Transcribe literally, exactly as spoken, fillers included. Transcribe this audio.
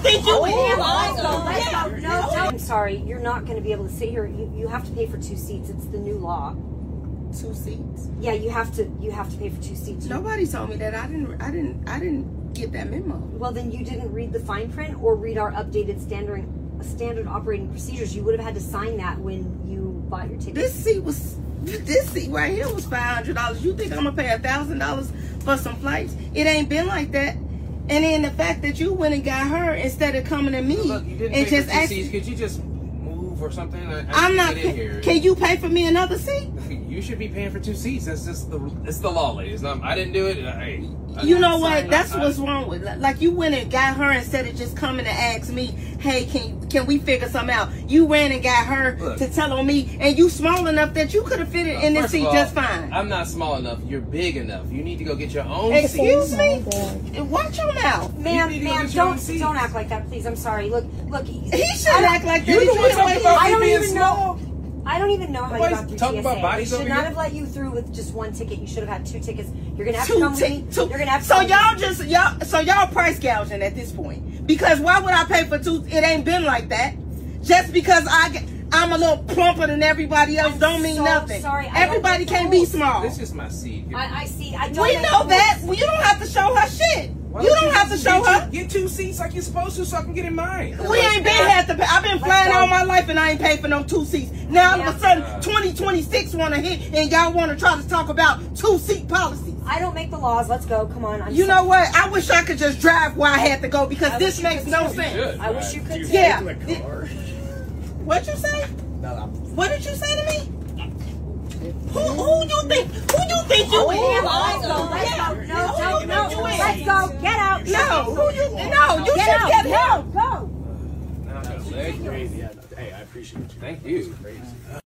think you Oh, is? let's go, let's Yeah. go. No, I'm sorry. You're not going to be able to sit here. You, you have to pay for two seats. It's the new law. Two seats. Yeah, you have to. You have to pay for two seats. Nobody told me that. I didn't. I didn't. I didn't get that memo. Well, then you didn't read the fine print or read our updated standard standard operating procedures. You would have had to sign that when you bought your ticket. This seat was. This seat right here was five hundred dollars. You think I'm gonna pay a thousand dollars for some flights? It ain't been like that. And then the fact that you went and got her instead of coming to me Look, you didn't and pay just for two ask. seats. Could you just move or something? I, I I'm not. Get in here. Can you pay for me another seat? You should be paying for two seats. That's just the. It's the law, ladies. Not, I didn't do it. Hey, You know what? sorry, That's I, what's wrong with. Like you went and got her instead of just coming to ask me, "Hey, can can we figure something out?" You ran and got her Look. to tell on me, and you small enough that you could have fit it Uh, in this first of seat all, just fine. I'm not small enough. You're big enough. You need to go get your own Excuse seat. me? Watch your mouth. Ma'am, You need to go ma'am, get your own don't seats. don't act like that, please. I'm sorry. Look, look. He shouldn't act like that. You're He the one should've talking waited- about I me don't being even small. I don't even know how Nobody's you got through talking T S A. about bodies They should over not here. have let you through with just one ticket. You should have had two tickets. You're gonna have to Two come with ti- me. two- You're gonna have to. So come with y'all me. just y'all so y'all price gouging at this point. Because why would I pay for two? It ain't been like that. Just because I get, I'm a little plumper than everybody else I'm don't mean so nothing. sorry. I don't Everybody make the can't be rules. small. This is my seat. I, I see. I don't. We make know the that. rules. Well, you don't have to show her shit. Why You don't don't have to just show get her. Two, get two seats like you're supposed to, so I can get in mine. We ain't been had to pay. I've been flying go. all my life and I ain't paid for no two seats. Now all of a Yeah. sudden twenty twenty-six want to hit and y'all want to try to talk about two seat policies. I don't make the laws. Let's go. Come on. I'm You so- know what? I wish I could just drive where I had to go because I this wish you makes could no too. sense. Good. I wish you could. too. Yeah. Take the car. What you say? No, no. What did you say to me? Who, who you think? Who you think you Oh, is? yeah, let's go. Let's Yeah. go. Who No, you no, think no. you is? Let's go. Get out. No, who you? No, you Get should out. get Go. help. Go. Now I got a leg. Crazy. Yeah. Hey, I appreciate you. Thank you. Crazy.